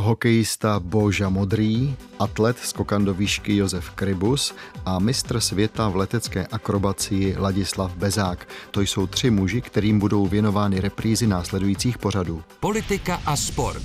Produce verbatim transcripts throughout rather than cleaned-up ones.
hokejista Boža Modrý, atlet skokan do výšky Josef Krybus a mistr světa v letecké akrobacii Ladislav Bezák. To jsou tři muži, kterým budou věnovány reprízy následujících pořadů. Politika a sport.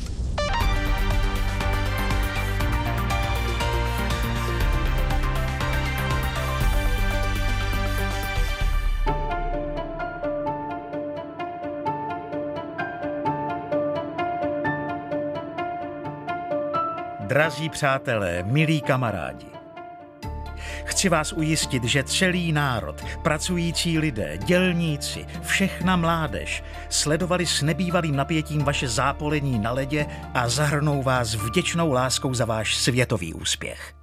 Drazí přátelé, milí kamarádi, chci vás ujistit, že celý národ, pracující lidé, dělníci, všechna mládež sledovali s nebývalým napětím vaše zápolení na ledě a zahrnou vás vděčnou láskou za váš světový úspěch.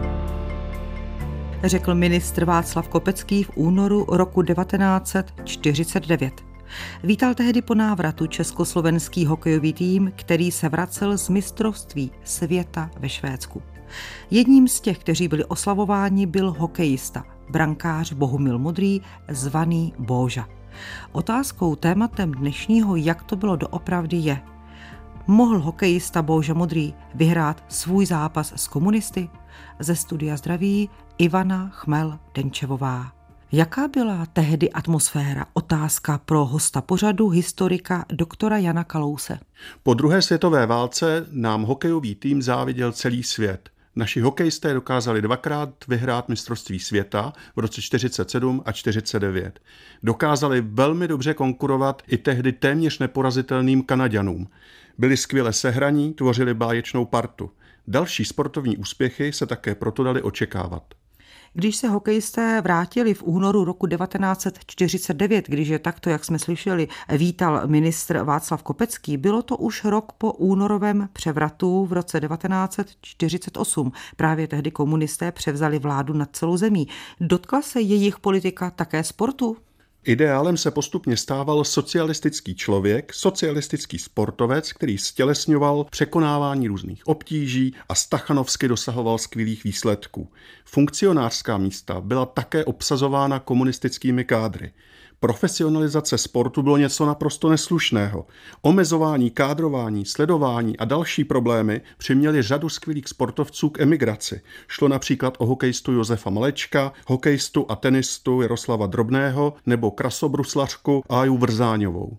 Řekl ministr Václav Kopecký v únoru roku devatenáct set čtyřicet devět. Vítal tehdy po návratu československý hokejový tým, který se vracel z mistrovství světa ve Švédsku. Jedním z těch, kteří byli oslavováni, byl hokejista, brankář Bohumil Modrý, zvaný Bóža. Otázkou, tématem dnešního Jak to bylo doopravdy je: mohl hokejista Boža Modrý vyhrát svůj zápas s komunisty? Ze studia zdraví Ivana Chmel-Denčevová. Jaká byla tehdy atmosféra? Otázka pro hosta pořadu, historika doktora Jana Kalouse. Po druhé světové válce nám hokejový tým záviděl celý svět. Naši hokejisté dokázali dvakrát vyhrát mistrovství světa v roce čtyřicet sedm a čtyřicet devět. Dokázali velmi dobře konkurovat i tehdy téměř neporazitelným Kanaďanům. Byli skvěle sehraní, tvořili báječnou partu. Další sportovní úspěchy se také proto dali očekávat. Když se hokejisté vrátili v únoru roku devatenáct set čtyřicet devět, když je takto, jak jsme slyšeli, vítal ministr Václav Kopecký, bylo to už rok po únorovém převratu v roce devatenáct set čtyřicet osm. Právě tehdy komunisté převzali vládu nad celou zemí. Dotkla se jejich politika také sportu? Ideálem se postupně stával socialistický člověk, socialistický sportovec, který stělesňoval překonávání různých obtíží a stachanovsky dosahoval skvělých výsledků. Funkcionářská místa byla také obsazována komunistickými kádry. Profesionalizace sportu bylo něco naprosto neslušného. Omezování, kádrování, sledování a další problémy přiměly řadu skvělých sportovců k emigraci. Šlo například o hokejistu Josefa Malečka, hokejistu a tenistu Jaroslava Drobného nebo krasobruslařku Áju Vrzáňovou.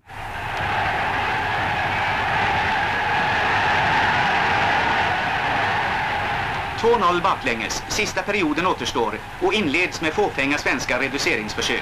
två noll baklänges, sista perioden återstår och inleds med fåfänga svenska reduceringsförsök.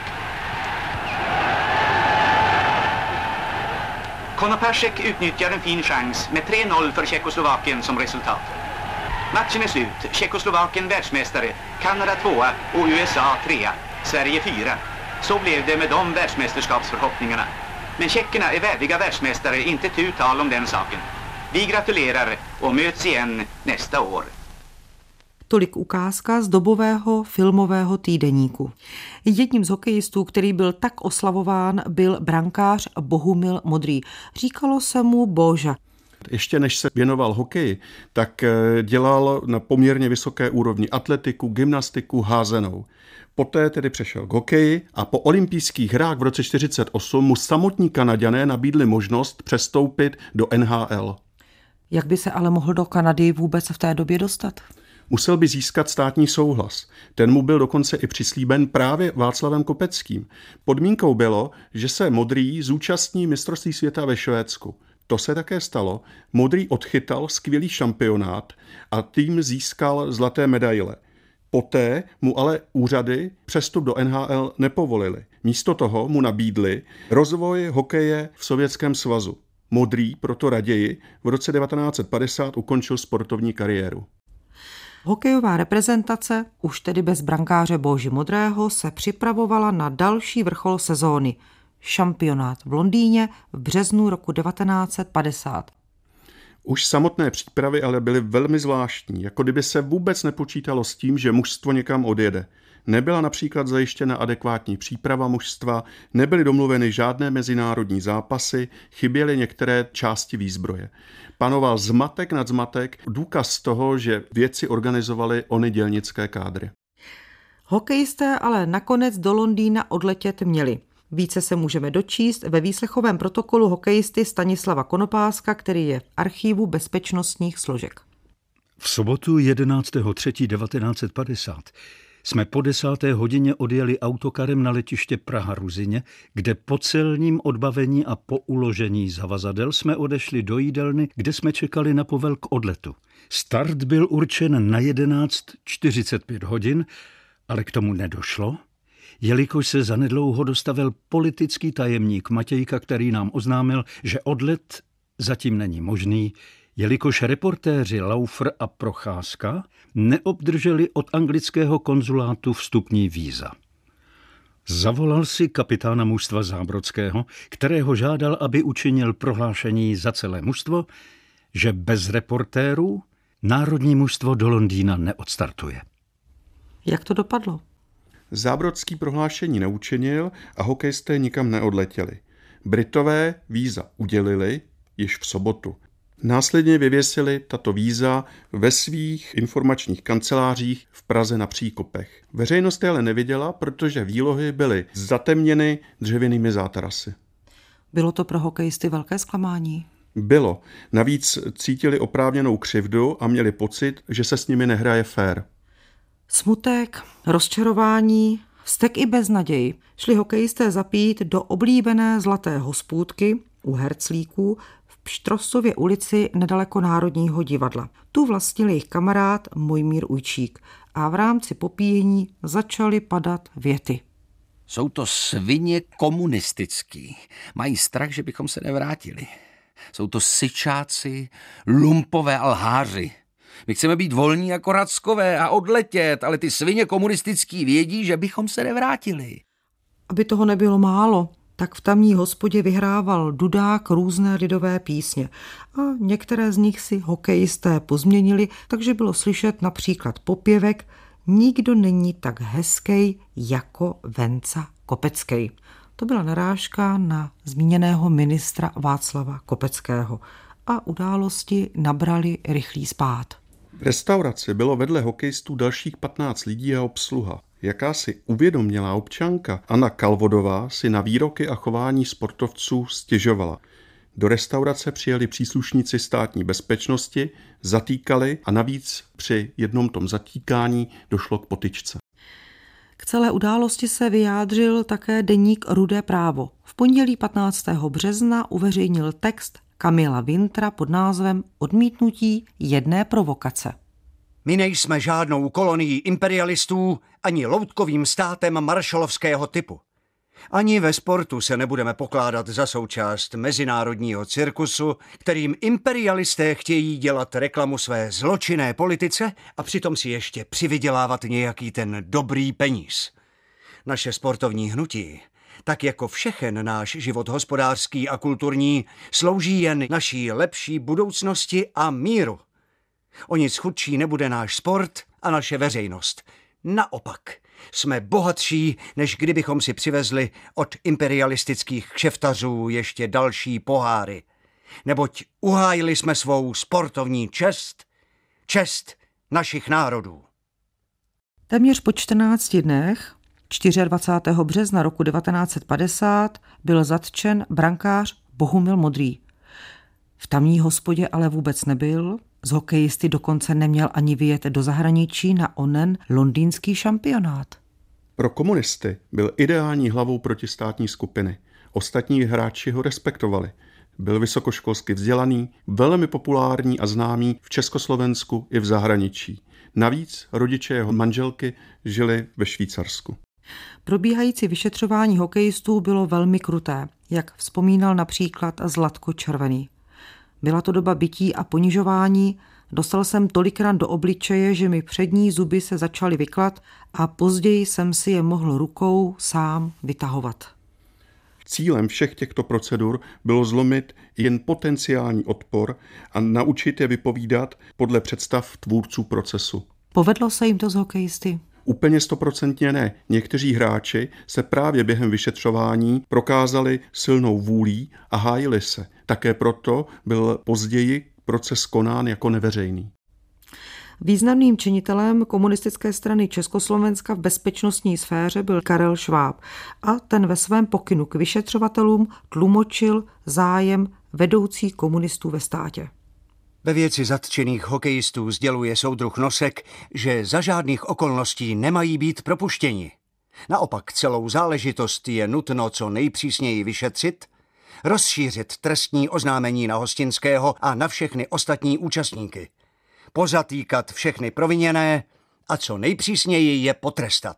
Konopasek utnyttjar en fin chans med tre noll för Tjeckoslovakien som resultat. Matchen är slut. Tjeckoslovakien världsmästare, Kanada tvåa och U S A trea, Sverige fyra. Så blev det med de världsmästerskapsförhoppningarna. Men tjeckerna är värdiga världsmästare, inte tu tal om den saken. Vi gratulerar och möts igen nästa år. Tolik ukázka z dobového filmového týdeníku. Jedním z hokejistů, který byl tak oslavován, byl brankář Bohumil Modrý. Říkalo se mu Bóža. Ještě než se věnoval hokeji, tak dělal na poměrně vysoké úrovni atletiku, gymnastiku, házenou. Poté tedy přešel k hokeji a po olympijských hrách v roce čtyřicet osm mu samotní Kanaďané nabídli možnost přestoupit do N H L. Jak by se ale mohl do Kanady vůbec v té době dostat? Musel by získat státní souhlas. Ten mu byl dokonce i přislíben právě Václavem Kopeckým. Podmínkou bylo, že se Modrý zúčastní mistrovství světa ve Švédsku. To se také stalo. Modrý odchytal skvělý šampionát a tým získal zlaté medaile. Poté mu ale úřady přestup do N H L nepovolili. Místo toho mu nabídli rozvoj hokeje v Sovětském svazu. Modrý proto raději v roce devatenáct set padesát ukončil sportovní kariéru. Hokejová reprezentace, už tedy bez brankáře Boži Modrého, se připravovala na další vrchol sezóny. Šampionát v Londýně v březnu roku devatenáct set padesát. Už samotné přípravy ale byly velmi zvláštní, jako kdyby se vůbec nepočítalo s tím, že mužstvo někam odjede. Nebyla například zajištěna adekvátní příprava mužstva, nebyly domluveny žádné mezinárodní zápasy, chyběly některé části výzbroje. Panoval zmatek nad zmatek, důkaz toho, že věci organizovaly ony dělnické kádry. Hokejisté ale nakonec do Londýna odletět měli. Více se můžeme dočíst ve výslechovém protokolu hokejisty Stanislava Konopáska, který je v archívu bezpečnostních složek. V sobotu jedenáctého třetího devatenáct set padesát jsme po desáté hodině odjeli autokarem na letiště Praha-Ruzyně, kde po celním odbavení a po uložení zavazadel jsme odešli do jídelny, kde jsme čekali na povel k odletu. Start byl určen na jedenáct čtyřicet pět hodin, ale k tomu nedošlo, jelikož se zanedlouho dostavil politický tajemník Matějka, který nám oznámil, že odlet zatím není možný, jelikož reportéři Laufer a Procházka neobdrželi od anglického konzulátu vstupní víza. Zavolal si kapitána mužstva Zábrodského, kterého žádal, aby učinil prohlášení za celé mužstvo, že bez reportérů národní mužstvo do Londýna neodstartuje. Jak to dopadlo? Zábrodský prohlášení neučinil a hokejisté nikam neodletěli. Britové víza udělili již v sobotu. Následně vyvěsili tato víza ve svých informačních kancelářích v Praze na Příkopech. Veřejnost je ale neviděla, protože výlohy byly zatemněny dřevěnými zátarasy. Bylo to pro hokejisty velké zklamání? Bylo. Navíc cítili oprávněnou křivdu a měli pocit, že se s nimi nehraje fér. Smutek, rozčarování, vztek i beznaděj šli hokejisté zapít do oblíbené zlaté hospůdky u Herclíků v Pštrosově ulici nedaleko Národního divadla. Tu vlastnil jejich kamarád Mojmír Ujčík a v rámci popíjení začaly padat věty. Jsou to svině komunistický. Mají strach, že bychom se nevrátili. Jsou to syčáci, lumpové a lháři. My chceme být volní jako Rackové a odletět, ale ty svině komunistický vědí, že bychom se nevrátili. Aby toho nebylo málo, tak v tamní hospodě vyhrával Dudák různé lidové písně a některé z nich si hokejisté pozměnili, takže bylo slyšet například popěvek Nikdo není tak hezkej jako Venca Kopeckej. To byla narážka na zmíněného ministra Václava Kopeckého a události nabrali rychlý spád. V restauraci bylo vedle hokejistů dalších patnáct lidí a obsluha. Jakási uvědomělá občanka Anna Kalvodová si na výroky a chování sportovců stěžovala. Do restaurace přijeli příslušníci státní bezpečnosti, zatýkali a navíc při jednom tom zatýkání došlo k potyčce. K celé události se vyjádřil také deník Rudé právo. V pondělí patnáctého března uveřejnil text Kamila Wintra pod názvem Odmítnutí jedné provokace. My nejsme žádnou kolonií imperialistů ani loutkovým státem maršalovského typu. Ani ve sportu se nebudeme pokládat za součást mezinárodního cirkusu, kterým imperialisté chtějí dělat reklamu své zločinné politice a přitom si ještě přivydělávat nějaký ten dobrý peníz. Naše sportovní hnutí, tak jako všechen náš život hospodářský a kulturní, slouží jen naší lepší budoucnosti a míru. O nic chudší nebude náš sport a naše veřejnost. Naopak, jsme bohatší, než kdybychom si přivezli od imperialistických kšeftařů ještě další poháry. Neboť uhájili jsme svou sportovní čest, čest našich národů. Téměř po čtrnácti dnech, dvacátého čtvrtého března roku devatenáct set padesát, byl zatčen brankář Bohumil Modrý. V tamní hospodě ale vůbec nebyl, z hokejisty dokonce neměl ani vyjet do zahraničí na onen londýnský šampionát. Pro komunisty byl ideální hlavou protistátní skupiny. Ostatní hráči ho respektovali. Byl vysokoškolsky vzdělaný, velmi populární a známý v Československu i v zahraničí. Navíc rodiče jeho manželky žili ve Švýcarsku. Probíhající vyšetřování hokejistů bylo velmi kruté, jak vzpomínal například Zlatko Červený. Byla to doba bití a ponižování, dostal jsem tolikrát do obličeje, že mi přední zuby se začaly vyklat a později jsem si je mohl rukou sám vytahovat. Cílem všech těchto procedur bylo zlomit jen potenciální odpor a naučit je vypovídat podle představ tvůrců procesu. Povedlo se jim to z hokejisty? Úplně stoprocentně ne. Někteří hráči se právě během vyšetřování prokázali silnou vůlí a hájili se. Také proto byl později proces konán jako neveřejný. Významným činitelem komunistické strany Československa v bezpečnostní sféře byl Karel Šváb a ten ve svém pokynu k vyšetřovatelům tlumočil zájem vedoucích komunistů ve státě. Ve věci zatčených hokejistů sděluje soudruh Nosek, že za žádných okolností nemají být propuštěni. Naopak celou záležitost je nutno co nejpřísněji vyšetřit, rozšířit trestní oznámení na Hostinského a na všechny ostatní účastníky, pozatýkat všechny proviněné a co nejpřísněji je potrestat.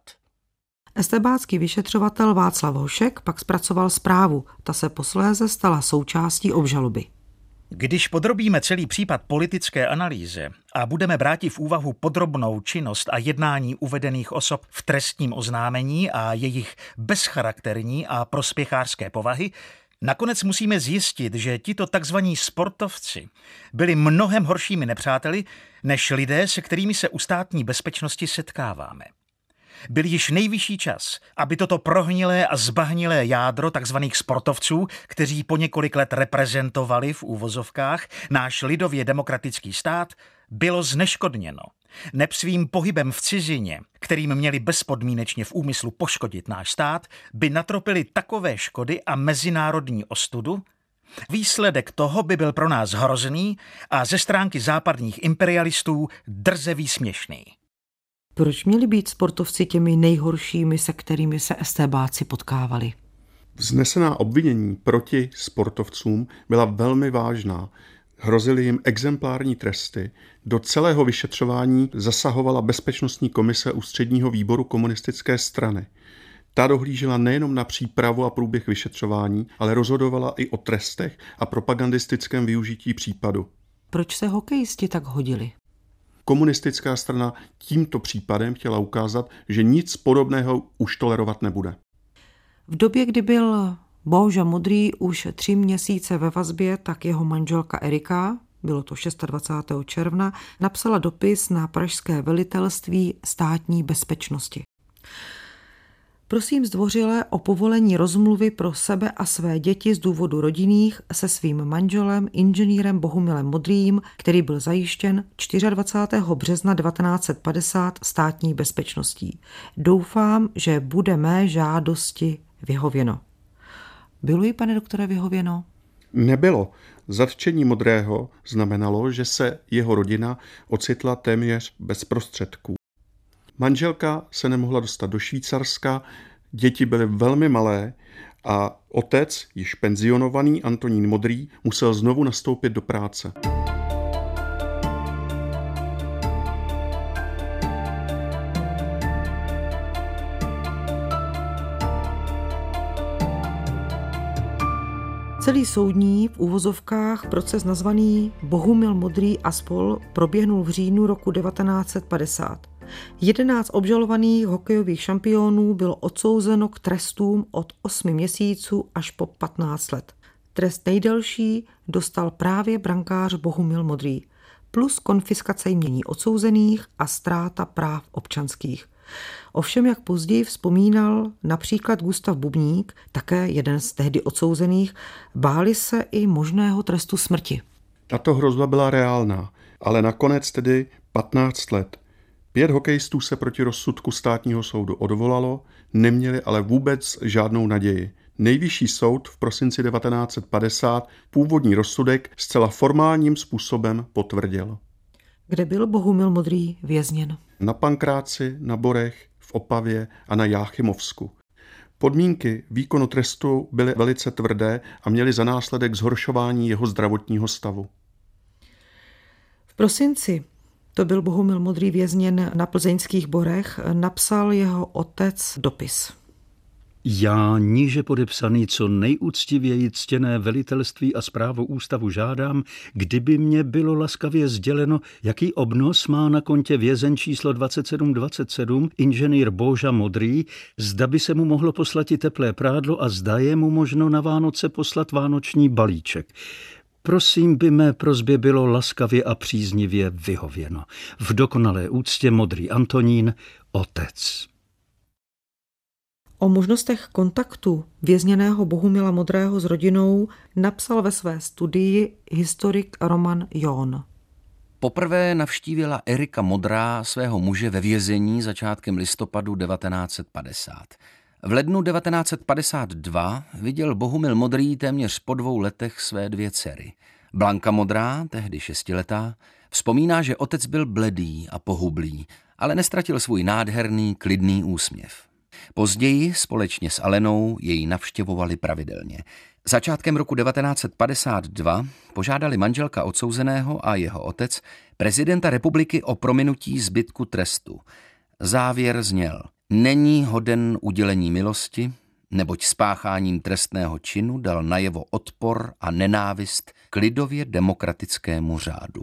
Estebácký vyšetřovatel Václav Hošek pak zpracoval zprávu, ta se posléze stala součástí obžaloby. Když podrobíme celý případ politické analýze a budeme bráti v úvahu podrobnou činnost a jednání uvedených osob v trestním oznámení a jejich bezcharakterní a prospěchářské povahy, nakonec musíme zjistit, že tito takzvaní sportovci byli mnohem horšími nepřáteli než lidé, se kterými se u státní bezpečnosti setkáváme. Byl již nejvyšší čas, aby toto prohnilé a zbahnilé jádro takzvaných sportovců, kteří po několik let reprezentovali v úvozovkách náš lidově demokratický stát, bylo zneškodněno. Neb svým pohybem v cizině, kterým měli bezpodmínečně v úmyslu poškodit náš stát, by natropili takové škody a mezinárodní ostudu. Výsledek toho by byl pro nás hrozný a ze stránky západních imperialistů drze výsměšný. Proč měli být sportovci těmi nejhoršími, se kterými se estébáci potkávali? Vznesená obvinění proti sportovcům byla velmi vážná. Hrozily jim exemplární tresty. Do celého vyšetřování zasahovala Bezpečnostní komise Ústředního výboru komunistické strany. Ta dohlížela nejenom na přípravu a průběh vyšetřování, ale rozhodovala i o trestech a propagandistickém využití případu. Proč se hokejisti tak hodili? Komunistická strana tímto případem chtěla ukázat, že nic podobného už tolerovat nebude. V době, kdy byl Bohužel Modrý už tři měsíce ve vazbě, tak jeho manželka Erika, bylo to dvacátého šestého června, napsala dopis na pražské velitelství státní bezpečnosti. Prosím zdvořile o povolení rozmluvy pro sebe a své děti z důvodu rodinných se svým manželem, inženýrem Bohumilem Modrým, který byl zajištěn dvacátého čtvrtého března devatenáct set padesát státní bezpečností. Doufám, že bude mé žádosti vyhověno. Bylo jí, pane doktore, vyhověno? Nebylo. Zatčení Modrého znamenalo, že se jeho rodina ocitla téměř bez prostředků. Manželka se nemohla dostat do Švýcarska, děti byly velmi malé a otec, již penzionovaný Antonín Modrý, musel znovu nastoupit do práce. Celý soudní v uvozovkách proces nazvaný Bohumil Modrý a spol. Proběhnul v říjnu roku devatenáct set padesát. Jedenáct obžalovaných hokejových šampionů bylo odsouzeno k trestům od osmi měsíců až po patnáct let. Trest nejdelší dostal právě brankář Bohumil Modrý, plus konfiskace jmění odsouzených a ztráta práv občanských. Ovšem, jak později vzpomínal například Gustav Bubník, také jeden z tehdy odsouzených, báli se i možného trestu smrti. Tato hrozba byla reálná, ale nakonec tedy patnáct let. Pět hokejistů se proti rozsudku státního soudu odvolalo, neměli ale vůbec žádnou naději. Nejvyšší soud v prosinci devatenáct set padesát původní rozsudek zcela formálním způsobem potvrdil. Kde byl Bohumil Modrý vězněn? Na Pankráci, na Borech, v Opavě a na Jáchymovsku. Podmínky výkonu trestu byly velice tvrdé a měly za následek zhoršování jeho zdravotního stavu. V prosinci to byl Bohumil Modrý vězněn na plzeňských Borech, napsal jeho otec dopis. Já, níže podepsaný, co nejúctivěji ctěné velitelství a správu ústavu žádám, kdyby mě bylo laskavě sděleno, jaký obnos má na kontě vězeň číslo dvacet sedm dvacet sedm inženýr Boža Modrý, zda by se mu mohlo poslat i teplé prádlo a zda je mu možno na Vánoce poslat vánoční balíček. Prosím, by mé prosbě bylo laskavě a příznivě vyhověno. V dokonalé úctě Modrý Antonín, otec. O možnostech kontaktu vězněného Bohumila Modrého s rodinou napsal ve své studii historik Roman John. Poprvé navštívila Erika Modrá svého muže ve vězení začátkem listopadu devatenáct set padesát. V lednu devatenáct set padesát dva viděl Bohumil Modrý téměř po dvou letech své dvě dcery. Blanka Modrá, tehdy šestiletá, vzpomíná, že otec byl bledý a pohublý, ale nestratil svůj nádherný, klidný úsměv. Později společně s Alenou jej navštěvovali pravidelně. Začátkem roku devatenáct set padesát dva požádali manželka odsouzeného a jeho otec prezidenta republiky o prominutí zbytku trestu. Závěr zněl: není hoden udělení milosti, neboť spácháním trestného činu dal najevo odpor a nenávist k lidově demokratickému řádu.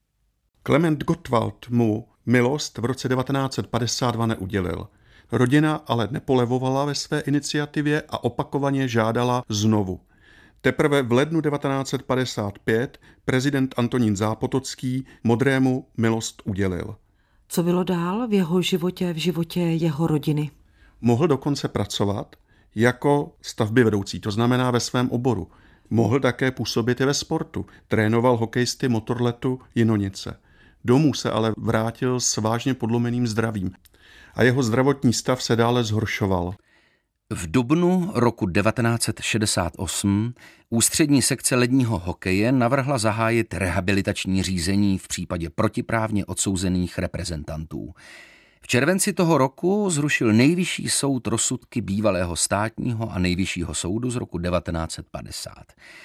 Klement Gottwald mu milost v roce devatenáct set padesát dva neudělil. Rodina ale nepolevovala ve své iniciativě a opakovaně žádala znovu. Teprve v lednu devatenáct set padesát pět prezident Antonín Zápotocký Modrému milost udělil. Co bylo dál v jeho životě, v životě jeho rodiny? Mohl dokonce pracovat jako stavbyvedoucí, to znamená ve svém oboru. Mohl také působit i ve sportu. Trénoval hokejisty Motorletu Jinonice. Domů se ale vrátil s vážně podlomeným zdravím a jeho zdravotní stav se dále zhoršoval. V dubnu roku devatenáct set šedesát osm ústřední sekce ledního hokeje navrhla zahájit rehabilitační řízení v případě protiprávně odsouzených reprezentantů. V červenci toho roku zrušil nejvyšší soud rozsudky bývalého státního a nejvyššího soudu z roku devatenáct set padesát.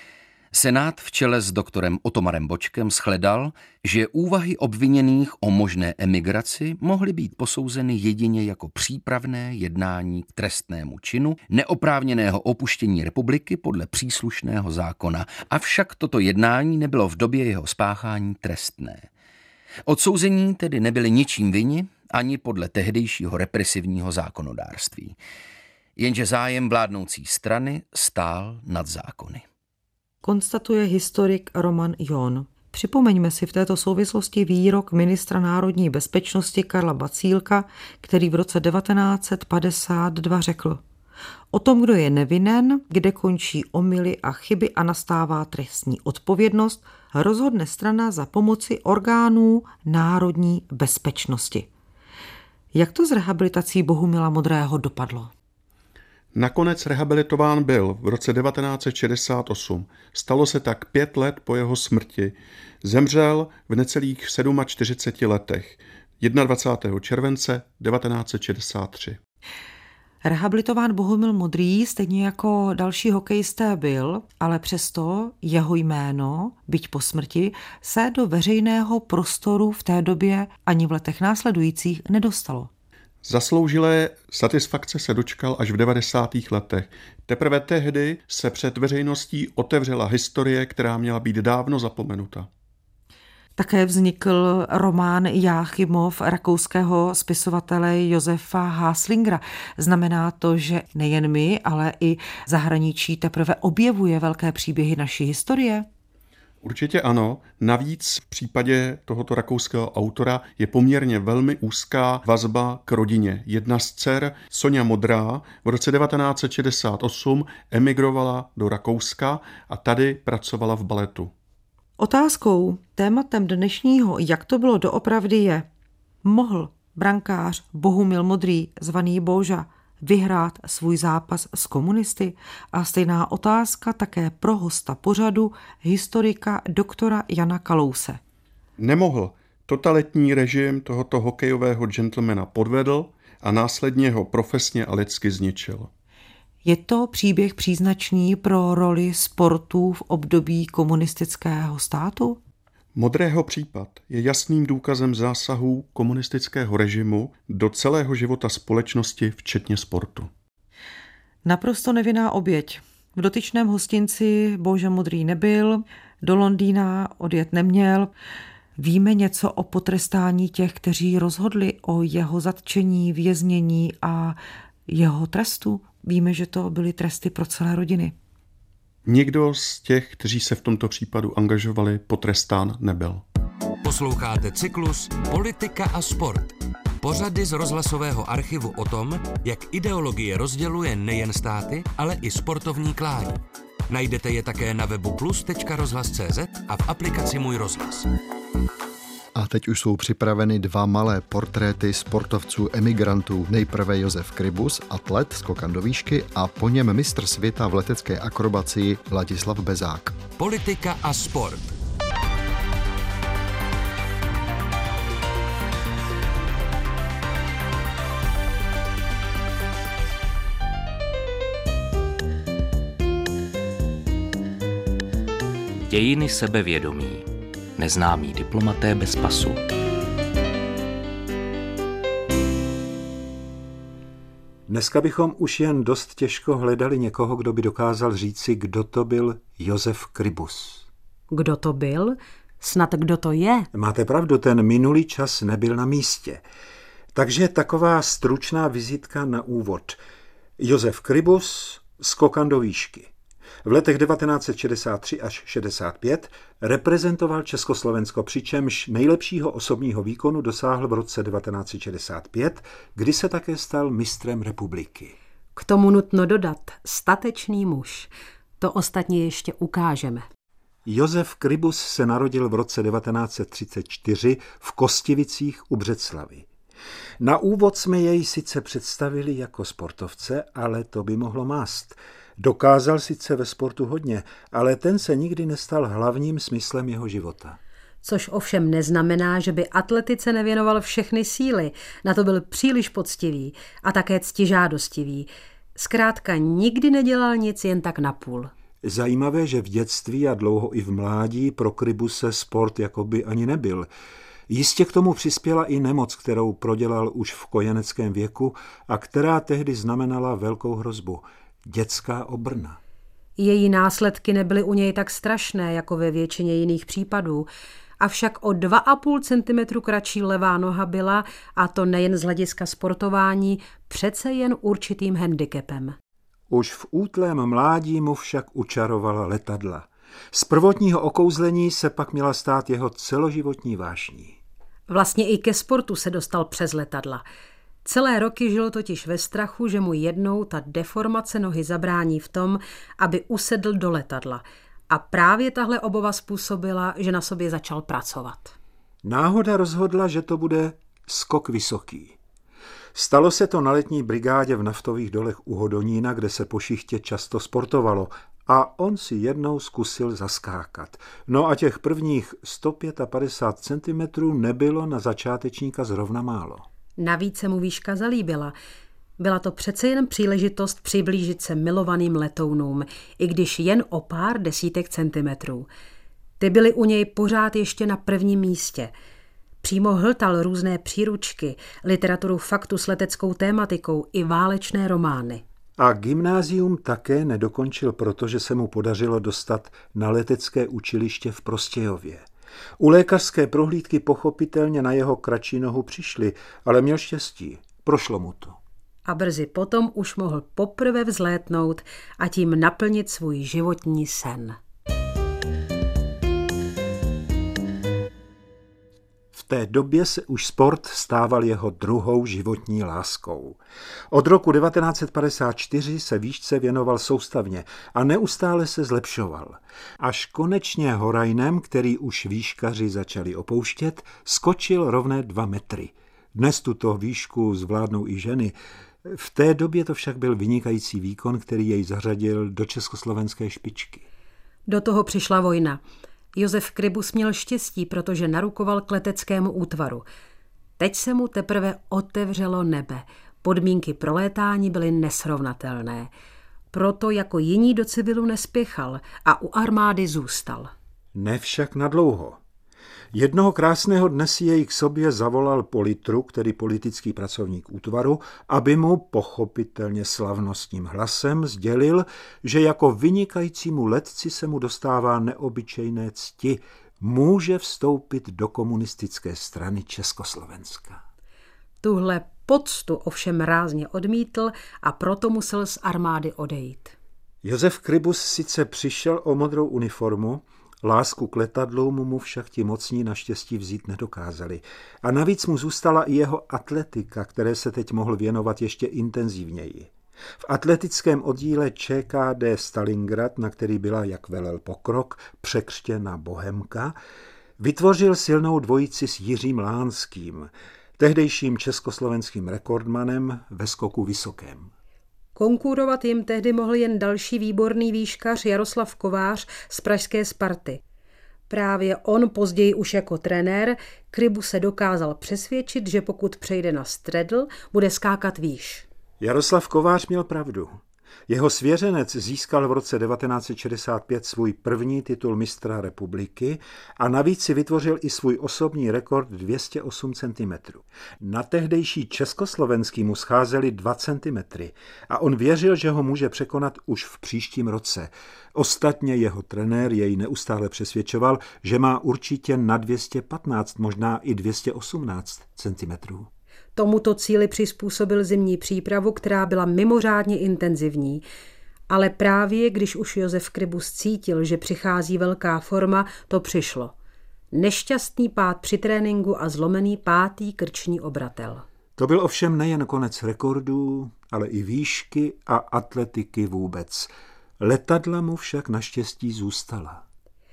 Senát v čele s doktorem Otomarem Bočkem shledal, že úvahy obviněných o možné emigraci mohly být posouzeny jedině jako přípravné jednání k trestnému činu neoprávněného opuštění republiky podle příslušného zákona, avšak toto jednání nebylo v době jeho spáchání trestné. Odsouzení tedy nebyli ničím vinni ani podle tehdejšího represivního zákonodárství. Jenže zájem vládnoucí strany stál nad zákony. Konstatuje historik Roman John. Připomeňme si v této souvislosti výrok ministra národní bezpečnosti Karla Bacílka, který v roce devatenáct set padesát dva řekl: o tom, kdo je nevinen, kde končí omyly a chyby a nastává trestní odpovědnost, rozhodne strana za pomoci orgánů národní bezpečnosti. Jak to s rehabilitací Bohumila Modrého dopadlo? Nakonec rehabilitován byl v roce devatenáct set šedesát osm. Stalo se tak pět let po jeho smrti. Zemřel v necelých čtyřiceti sedmi letech, dvacátého prvního července devatenáct set šedesát tři. Rehabilitován Bohumil Modrý stejně jako další hokejisté byl, ale přesto jeho jméno, byť po smrti, se do veřejného prostoru v té době ani v letech následujících nedostalo. Zasloužilé satisfakce se dočkal až v devadesátých letech. Teprve tehdy se před veřejností otevřela historie, která měla být dávno zapomenuta. Také vznikl román Jáchymov rakouského spisovatele Josefa Haslingera. Znamená to, že nejen my, ale i zahraničí teprve objevuje velké příběhy naší historie? Určitě ano. Navíc v případě tohoto rakouského autora je poměrně velmi úzká vazba k rodině. Jedna z dcer, Sonja Modrá, v roce devatenáct set šedesát osm emigrovala do Rakouska a tady pracovala v baletu. Otázkou, tématem dnešního Jak to bylo doopravdy je: mohl brankář Bohumil Modrý, zvaný Boža, vyhrát svůj zápas s komunisty? A stejná otázka také pro hosta pořadu, historika doktora Jana Kalouse. Nemohl. Totalitní režim tohoto hokejového gentlemana podvedl a následně ho profesně a lidsky zničil. Je to příběh příznačný pro roli sportu v období komunistického státu? Modrého případ je jasným důkazem zásahů komunistického režimu do celého života společnosti, včetně sportu. Naprosto nevinná oběť. V dotyčném hostinci Boža Modrý nebyl, do Londýna odjet neměl. Víme něco o potrestání těch, kteří rozhodli o jeho zatčení, věznění a jeho trestu? Víme, že to byly tresty pro celé rodiny. Nikdo z těch, kteří se v tomto případu angažovali, potrestán nebyl. Posloucháte cyklus Politika a sport. Pořady z rozhlasového archivu o tom, jak ideologie rozděluje nejen státy, ale i sportovní klání. Najdete je také na webu plus tečka rozhlas tečka cé zet a v aplikaci Můj rozhlas. A teď už jsou připraveny dva malé portréty sportovců emigrantů. Nejprve Josef Kribus, atlet, skokan do výšky, a po něm mistr světa v letecké akrobacii Ladislav Bezák. Politika a sport. Dějiny sebevědomí. Neznámí diplomaté bez pasu. Dneska bychom už jen dost těžko hledali někoho, kdo by dokázal říci, kdo to byl Josef Kribus. Kdo to byl? Snad kdo to je? Máte pravdu, ten minulý čas nebyl na místě. Takže taková stručná vizitka na úvod. Josef Kribus, skokan do výšky. V letech devatenáct set šedesát tři až šedesát pět reprezentoval Československo, přičemž nejlepšího osobního výkonu dosáhl v roce devatenáct set šedesát pět, kdy se také stal mistrem republiky. K tomu nutno dodat statečný muž. To ostatně ještě ukážeme. Josef Kribus se narodil v roce devatenáct set třicet čtyři v Kostivicích u Břeclavi. Na úvod jsme jej sice představili jako sportovce, ale to by mohlo mást. Dokázal sice ve sportu hodně, ale ten se nikdy nestal hlavním smyslem jeho života. Což ovšem neznamená, že by atletice nevěnoval všechny síly. Na to byl příliš poctivý a také ctižádostivý. Zkrátka nikdy nedělal nic jen tak napůl. Zajímavé, že v dětství a dlouho i v mládí pro Kribuse sport jakoby ani nebyl. Jistě k tomu přispěla i nemoc, kterou prodělal už v kojeneckém věku a která tehdy znamenala velkou hrozbu. Dětská obrna. Její následky nebyly u něj tak strašné, jako ve většině jiných případů, avšak o dva a půl centimetru kratší levá noha byla, a to nejen z hlediska sportování, přece jen určitým handicapem. Už v útlém mládí mu však učarovala letadla. Z prvotního okouzlení se pak měla stát jeho celoživotní vášní. Vlastně i ke sportu se dostal přes letadla. Celé roky žil totiž ve strachu, že mu jednou ta deformace nohy zabrání v tom, aby usedl do letadla. A právě tahle obava způsobila, že na sobě začal pracovat. Náhoda rozhodla, že to bude skok vysoký. Stalo se to na letní brigádě v naftových dolech u Hodonína, kde se po šichtě často sportovalo, a on si jednou zkusil zaskákat. No a těch prvních sto padesát pět centimetrů nebylo na začátečníka zrovna málo. Navíc se mu výška zalíbila. Byla to přece jen příležitost přiblížit se milovaným letounům, i když jen o pár desítek centimetrů. Ty byly u něj pořád ještě na prvním místě. Přímo hltal různé příručky, literaturu faktu s leteckou tématikou i válečné romány. A gymnázium také nedokončil, protože se mu podařilo dostat na letecké učiliště v Prostějově. U lékařské prohlídky pochopitelně na jeho kratší nohu přišli, ale měl štěstí. Prošlo mu to. A brzy potom už mohl poprvé vzlétnout a tím naplnit svůj životní sen. V té době se už sport stával jeho druhou životní láskou. Od roku devatenáct set padesát čtyři se výšce věnoval soustavně a neustále se zlepšoval. Až konečně Horajnem, který už výškaři začali opouštět, skočil rovné dva metry. Dnes tuto výšku zvládnou i ženy. V té době to však byl vynikající výkon, který jej zařadil do československé špičky. Do toho přišla vojna. Josef Kribus měl štěstí, protože narukoval k leteckému útvaru. Teď se mu teprve otevřelo nebe. Podmínky pro létání byly nesrovnatelné. Proto jako jiní do civilu nespěchal a u armády zůstal. Ne však nadlouho. Jednoho krásného dne si jej k sobě zavolal politruk, tedy politický pracovník útvaru, aby mu pochopitelně slavnostním hlasem sdělil, že jako vynikajícímu letci se mu dostává neobyčejné cti, může vstoupit do komunistické strany Československa. Tuhle poctu ovšem rázně odmítl a proto musel z armády odejít. Josef Kribus sice přišel o modrou uniformu, lásku k letadlům mu však ti mocní naštěstí vzít nedokázali. A navíc mu zůstala i jeho atletika, které se teď mohl věnovat ještě intenzivněji. V atletickém oddíle ČKD Stalingrad, na který byla, jak velel pokrok, překřtěna Bohemka, Vytvořil silnou dvojici s Jiřím Lánským, tehdejším československým rekordmanem ve skoku vysokém. Konkurovat jim tehdy mohl jen další výborný výškař Jaroslav Kovář z pražské Sparty. Právě on později už jako trenér Krybu se dokázal přesvědčit, že pokud přejde na straddle, bude skákat výš. Jaroslav Kovář měl pravdu. Jeho svěřenec získal v roce devatenáct set šedesát pět svůj první titul mistra republiky a navíc si vytvořil i svůj osobní rekord dvě stě osm centimetrů. Na tehdejší československý mu scházely dva centimetry a on věřil, že ho může překonat už v příštím roce. Ostatně jeho trenér jej neustále přesvědčoval, že má určitě na dvě stě patnáct, možná i dvě stě osmnáct centimetrů. Tomuto cíli přizpůsobil zimní přípravu, která byla mimořádně intenzivní. Ale právě když už Josef Krybus cítil, že přichází velká forma, to přišlo. Nešťastný pád při tréninku a zlomený pátý krční obratel. To byl ovšem nejen konec rekordů, ale i výšky a atletiky vůbec. Letadla mu však naštěstí zůstala.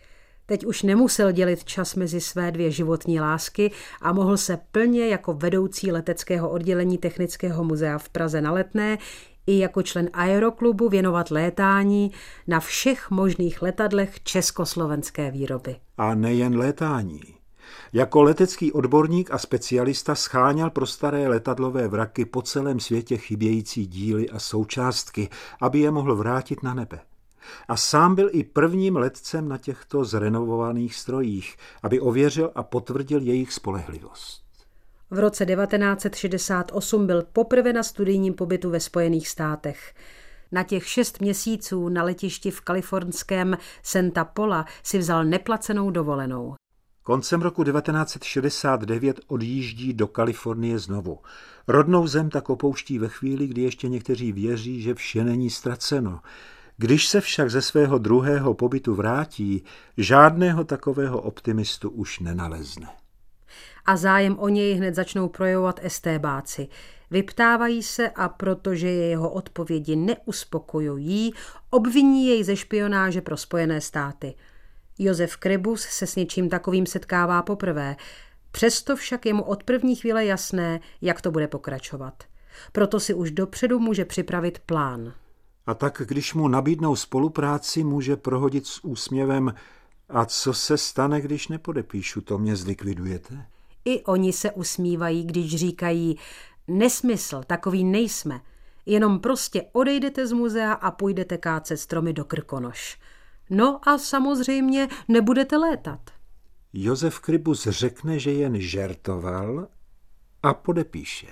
Teď už nemusel dělit čas mezi své dvě životní lásky a mohl se plně jako vedoucí leteckého oddělení Technického muzea v Praze na Letné i jako člen aeroklubu věnovat létání na všech možných letadlech československé výroby. A nejen létání. Jako letecký odborník a specialista scháněl pro staré letadlové vraky po celém světě chybějící díly a součástky, aby je mohl vrátit na nebe. A sám byl i prvním letcem na těchto zrenovovaných strojích, aby ověřil a potvrdil jejich spolehlivost. V roce devatenáct set šedesát osm byl poprvé na studijním pobytu ve Spojených státech. Na těch šest měsíců na letišti v kalifornském Santa Pola si vzal neplacenou dovolenou. Koncem roku devatenáct set šedesát devět odjíždí do Kalifornie znovu. Rodnou zem tak opouští ve chvíli, kdy ještě někteří věří, že vše není ztraceno. Když se však ze svého druhého pobytu vrátí, žádného takového optimistu už nenalezne. A zájem o něj hned začnou projevovat estébáci. Vyptávají se a protože je jeho odpovědi neuspokojují, obviní jej ze špionáže pro Spojené státy. Josef Krybus se s něčím takovým setkává poprvé. Přesto však je mu od první chvíle jasné, jak to bude pokračovat. Proto si už dopředu může připravit plán. A tak, když mu nabídnou spolupráci, může prohodit s úsměvem: a co se stane, když nepodepíšu, to mě zlikvidujete? I oni se usmívají, když říkají: nesmysl, takový nejsme. Jenom prostě odejdete z muzea a půjdete kácet stromy do Krkonoš. No a samozřejmě nebudete létat. Josef Krybus řekne, že jen žertoval a podepíše.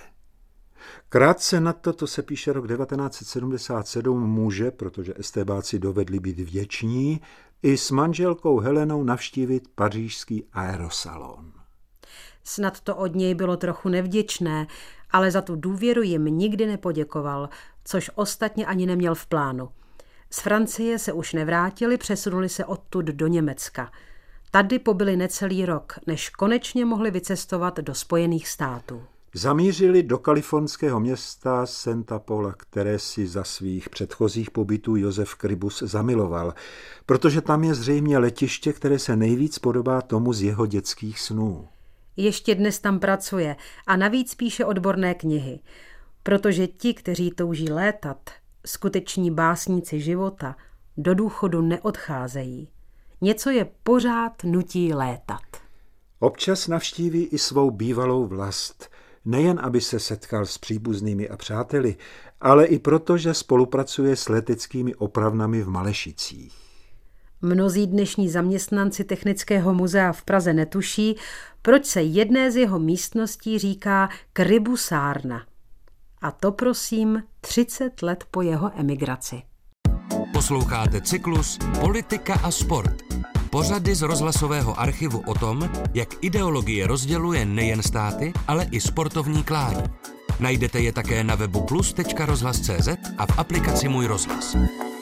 Krátce na to, to se píše rok devatenáct set sedmdesát sedm, může, protože estébáci dovedli být věční, i s manželkou Helenou navštívit pařížský aerosalon. Snad to od něj bylo trochu nevděčné, ale za tu důvěru jim nikdy nepoděkoval, což ostatně ani neměl v plánu. Z Francie se už nevrátili, přesunuli se odtud do Německa. Tady pobyli necelý rok, než konečně mohli vycestovat do Spojených států. Zamířili do kalifornského města Santa Pola, které si za svých předchozích pobytů Josef Krybus zamiloval, protože tam je zřejmě letiště, které se nejvíc podobá tomu z jeho dětských snů. Ještě dnes tam pracuje a navíc píše odborné knihy, protože ti, kteří touží létat, skuteční básníci života, do důchodu neodcházejí. Něco je pořád nutí létat. Občas navštíví i svou bývalou vlast, nejen aby se setkal s příbuznými a přáteli, ale i proto, že spolupracuje s leteckými opravnami v Malešicích. Mnozí dnešní zaměstnanci Technického muzea v Praze netuší, proč se jedné z jeho místností říká Krybusárna. A to prosím třicet let po jeho emigraci. Posloucháte cyklus Politika a sport. Pořady z rozhlasového archivu o tom, jak ideologie rozděluje nejen státy, ale i sportovní klání. Najdete je také na webu plus tečka rozhlas tečka cé zet a v aplikaci Můj rozhlas.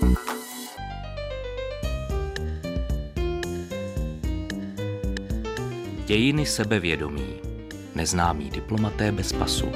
Dějiny sebevědomí. Neznámí diplomaté bez pasu.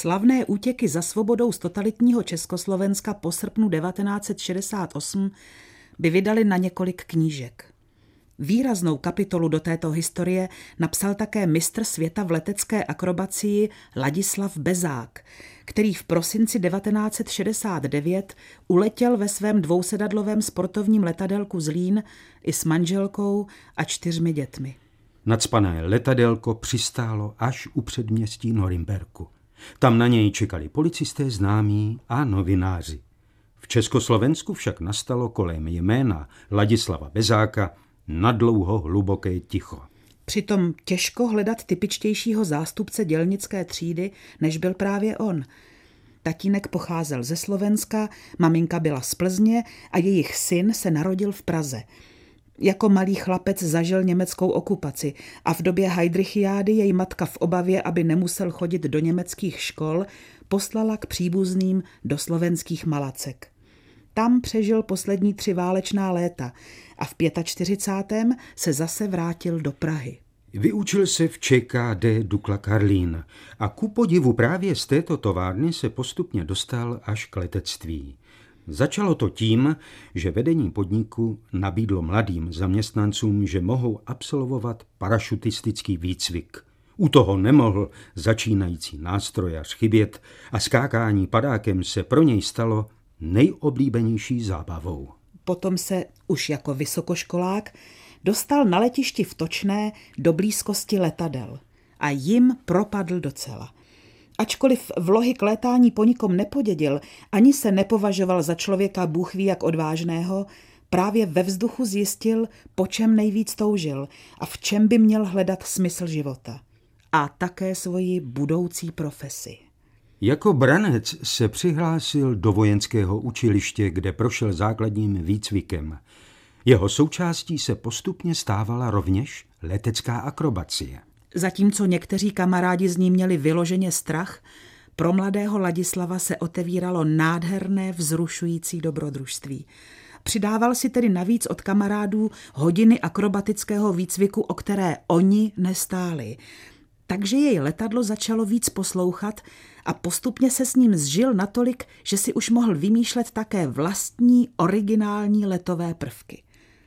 Slavné útěky za svobodou z totalitního Československa po srpnu devatenáct set šedesát osm by vydali na několik knížek. Výraznou kapitolu do této historie napsal také mistr světa v letecké akrobacii Ladislav Bezák, který v prosinci devatenáct set šedesát devět uletěl ve svém dvousedadlovém sportovním letadélku Zlín i s manželkou a čtyřmi dětmi. Nacpané letadélko přistálo až u předměstí Norimberku. Tam na něj čekali policisté, známí a novináři. V Československu však nastalo kolem jména Ladislava Bezáka nadlouho hluboké ticho. Přitom těžko hledat typičtějšího zástupce dělnické třídy, než byl právě on. Tatínek pocházel ze Slovenska, maminka byla z Plzně a jejich syn se narodil v Praze. Jako malý chlapec zažil německou okupaci a v době Heydrichiády jej matka v obavě, aby nemusel chodit do německých škol, poslala k příbuzným do slovenských Malacek. Tam přežil poslední tři válečná léta a v čtyřicátém pátém se zase vrátil do Prahy. Vyučil se v ČKD Dukla Karlín a ku podivu právě z této továrny se postupně dostal až k letectví. Začalo to tím, že vedení podniku nabídlo mladým zaměstnancům, že mohou absolvovat parašutistický výcvik. U toho nemohl začínající nástrojař chybět a skákání padákem se pro něj stalo nejoblíbenější zábavou. Potom se už jako vysokoškolák dostal na letišti v Točné do blízkosti letadel a jim propadl docela. Ačkoliv vlohy k létání po nikom nepodědil, ani se nepovažoval za člověka bůh ví jak odvážného, právě ve vzduchu zjistil, po čem nejvíc toužil a v čem by měl hledat smysl života. A také svoji budoucí profesi. Jako branec se přihlásil do vojenského učiliště, kde prošel základním výcvikem. Jeho součástí se postupně stávala rovněž letecká akrobacie. Zatímco někteří kamarádi z ní měli vyloženě strach, pro mladého Ladislava se otevíralo nádherné vzrušující dobrodružství. Přidával si tedy navíc od kamarádů hodiny akrobatického výcviku, o které oni nestáli. Takže jej letadlo začalo víc poslouchat a postupně se s ním zžil natolik, že si už mohl vymýšlet také vlastní originální letové prvky.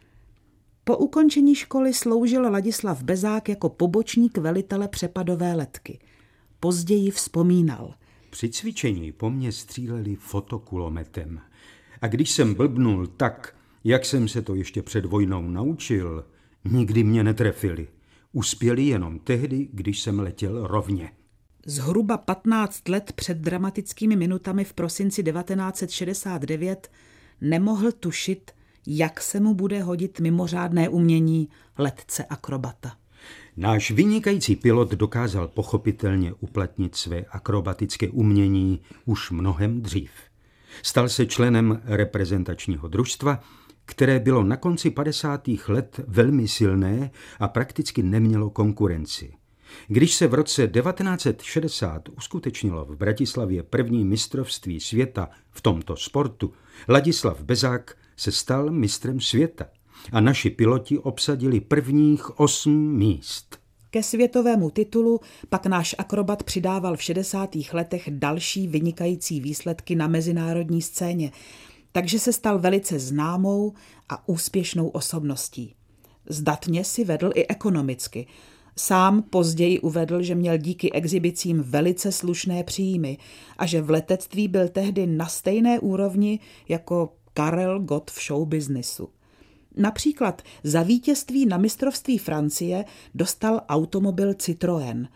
Po ukončení školy sloužil Ladislav Bezák jako pobočník velitele přepadové letky. Později vzpomínal. Při cvičení po mně stříleli fotokulometem. A když jsem blbnul tak, jak jsem se to ještě před vojnou naučil, nikdy mě netrefili. Uspěli jenom tehdy, když jsem letěl rovně. Zhruba patnáct let před dramatickými minutami v prosinci devatenáct set šedesát devět nemohl tušit, jak se mu bude hodit mimořádné umění letce akrobata. Náš vynikající pilot dokázal pochopitelně uplatnit své akrobatické umění už mnohem dřív. Stal se členem reprezentačního družstva, které bylo na konci padesátých let velmi silné a prakticky nemělo konkurenci. Když se v roce devatenáct set šedesát uskutečnilo v Bratislavě první mistrovství světa v tomto sportu, Ladislav Bezák se stal mistrem světa a naši piloti obsadili prvních osm míst. Ke světovému titulu pak náš akrobat přidával v šedesátých letech další vynikající výsledky na mezinárodní scéně, takže se stal velice známou a úspěšnou osobností. Zdatně si vedl i ekonomicky. Sám později uvedl, že měl díky exhibicím velice slušné příjmy a že v letectví byl tehdy na stejné úrovni jako Karel Gott v showbiznisu. Například za vítězství na mistrovství Francie dostal automobil Citroën,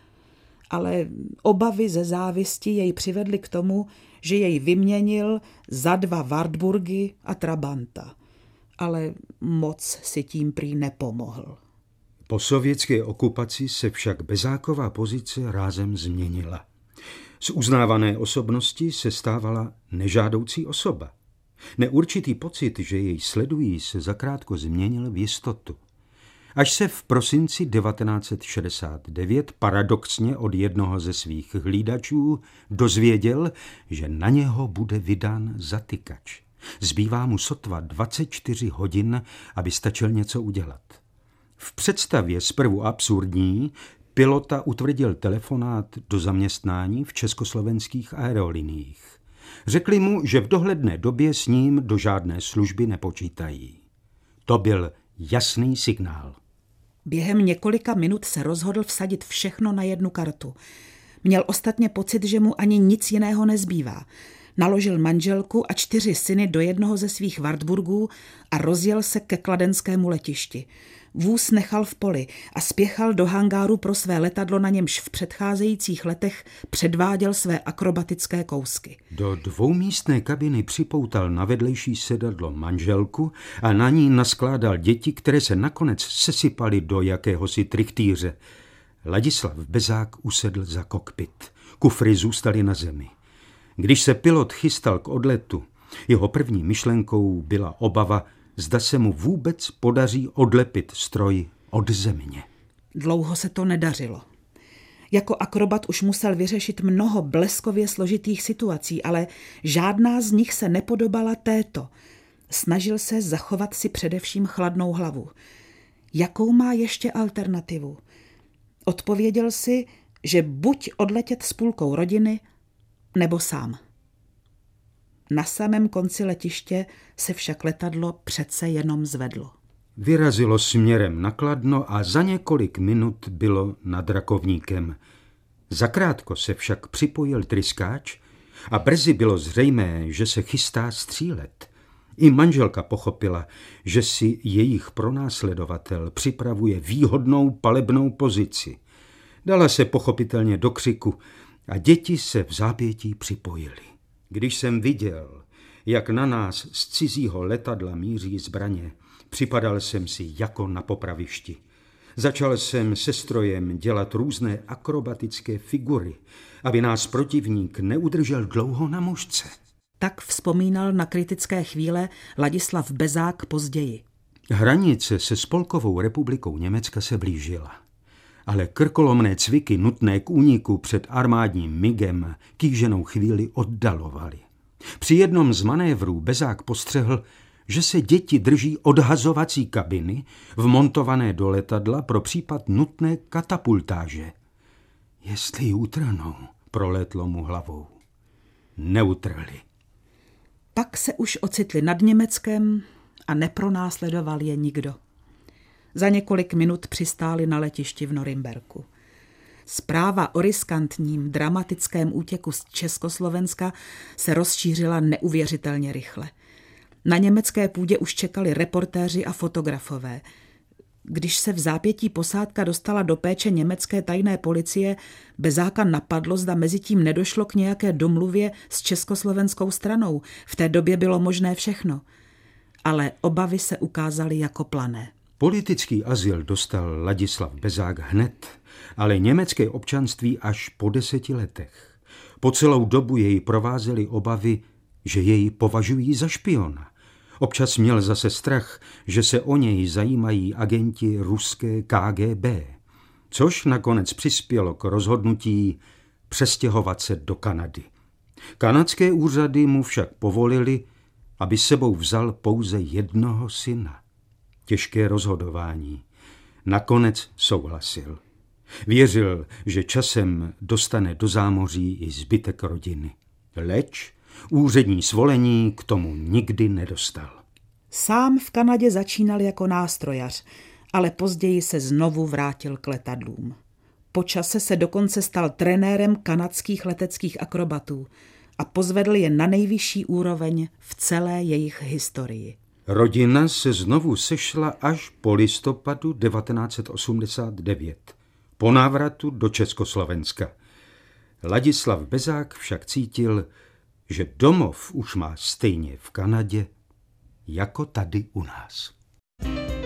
ale obavy ze závisti jej přivedly k tomu, že jej vyměnil za dva Wartburgy a Trabanta. Ale moc si tím prý nepomohl. Po sovětské okupaci se však Bezákova pozice rázem změnila. Z uznávané osobnosti se stávala nežádoucí osoba. Neurčitý pocit, že jej sledují, se zakrátko změnil v jistotu. Až se v prosinci devatenáct set šedesát devět paradoxně od jednoho ze svých hlídačů dozvěděl, že na něho bude vydán zatykač. Zbývá mu sotva dvacet čtyři hodin, aby stačil něco udělat. V představě zprvu absurdní pilota utvrdil telefonát do zaměstnání v československých aeroliniích. Řekli mu, že v dohledné době s ním do žádné služby nepočítají. To byl jasný signál. Během několika minut se rozhodl vsadit všechno na jednu kartu. Měl ostatně pocit, že mu ani nic jiného nezbývá. Naložil manželku a čtyři syny do jednoho ze svých Wartburgů a rozjel se ke kladenskému letišti. Vůz nechal v poli a spěchal do hangáru pro své letadlo, na němž v předcházejících letech předváděl své akrobatické kousky. Do dvoumístné kabiny připoutal na vedlejší sedadlo manželku a na ní naskládal děti, které se nakonec sesypaly do jakéhosi trichtýře. Ladislav Bezák usedl za kokpit. Kufry zůstaly na zemi. Když se pilot chystal k odletu, jeho první myšlenkou byla obava, zda se mu vůbec podaří odlepit stroj od země. Dlouho se to nedařilo. Jako akrobat už musel vyřešit mnoho bleskově složitých situací, ale žádná z nich se nepodobala této. Snažil se zachovat si především chladnou hlavu. Jakou má ještě alternativu? Odpověděl si, že buď odletět s půlkou rodiny, nebo sám. Na samém konci letiště se však letadlo přece jenom zvedlo. Vyrazilo směrem na Kladno a za několik minut bylo nad Rakovníkem. Zakrátko se však připojil tryskáč a brzy bylo zřejmé, že se chystá střílet. I manželka pochopila, že si jejich pronásledovatel připravuje výhodnou palebnou pozici. Dala se pochopitelně do křiku a děti se v zápětí připojily. Když jsem viděl, jak na nás z cizího letadla míří zbraně, připadal jsem si jako na popravišti. Začal jsem se strojem dělat různé akrobatické figury, aby nás protivník neudržel dlouho na mužce. Tak vzpomínal na kritické chvíle Ladislav Bezák později. Hranice se Spolkovou republikou Německa se blížila. Ale krkolomné cviky nutné k úniku před armádním migem kýženou chvíli oddalovaly. Při jednom z manévrů Bezák postřehl, že se děti drží odhazovací kabiny vmontované do letadla pro případ nutné katapultáže. Jestli ji utrhnou, prolétlo mu hlavou. Neutrhli. Pak se už ocitli nad Německem a nepronásledoval je nikdo. Za několik minut přistáli na letišti v Norimberku. Zpráva o riskantním, dramatickém útěku z Československa se rozšířila neuvěřitelně rychle. Na německé půdě už čekali reportéři a fotografové. Když se v zápětí posádka dostala do péče německé tajné policie, Bezáka napadlo, zda mezitím nedošlo k nějaké domluvě s československou stranou. V té době bylo možné všechno. Ale obavy se ukázaly jako plané. Politický azyl dostal Ladislav Bezák hned, ale německé občanství až po deseti letech. Po celou dobu jej provázely obavy, že jej považují za špiona. Občas měl zase strach, že se o něj zajímají agenti ruské K G B, což nakonec přispělo k rozhodnutí přestěhovat se do Kanady. Kanadské úřady mu však povolili, aby sebou vzal pouze jednoho syna. Těžké rozhodování. Nakonec souhlasil. Věřil, že časem dostane do zámoří i zbytek rodiny. Leč úřední svolení k tomu nikdy nedostal. Sám v Kanadě začínal jako nástrojař, ale později se znovu vrátil k letadlům. Po čase se dokonce stal trenérem kanadských leteckých akrobatů a pozvedl je na nejvyšší úroveň v celé jejich historii. Rodina se znovu sešla až po listopadu devatenáct set osmdesát devět, po návratu do Československa. Ladislav Bezák však cítil, že domov už má stejně v Kanadě, jako tady u nás.